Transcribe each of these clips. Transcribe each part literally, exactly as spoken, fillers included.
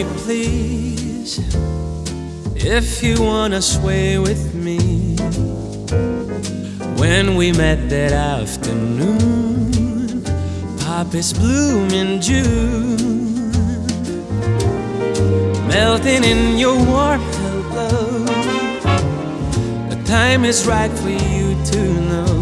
me please if you wanna sway with me. When we met that afternoon, poppies bloom in June, melting in your warm hello. The time is right for you to know.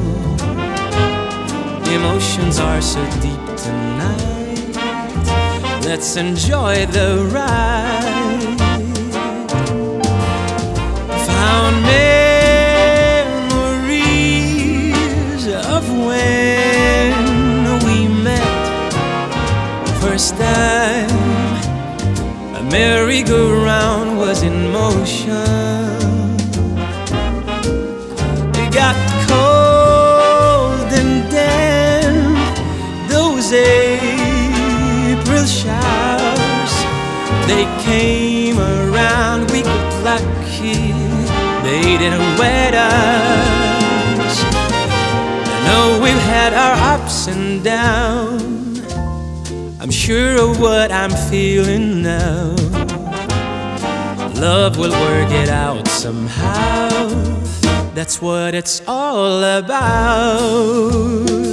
Emotions are so deep tonight. Let's enjoy the ride. Found memories of when we met. First time a merry-go-round was in motion. It got cold and then those April showers, they came around. We got lucky, they didn't wet us. I know we've had our ups and downs. I'm sure of what I'm feeling now. Love will work it out somehow. That's what it's all about.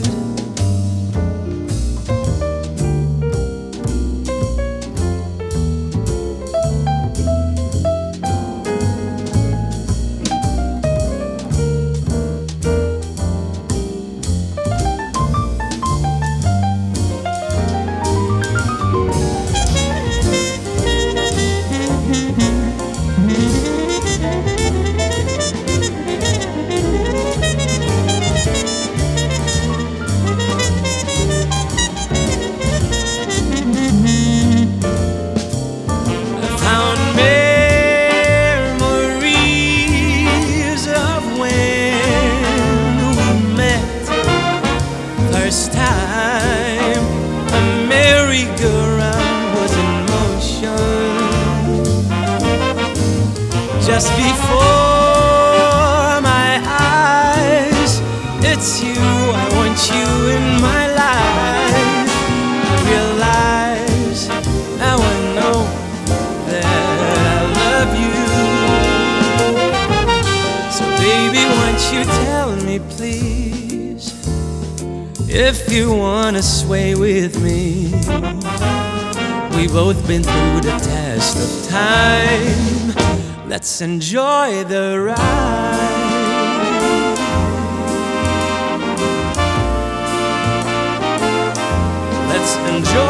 First time a merry-go-round was in motion. Just before my eyes, it's you, I want you in my life. I realize, now I know that I love you. So baby, won't you tell me please if you wanna sway with me? We've both been through the test of time. Let's enjoy the ride. Let's enjoy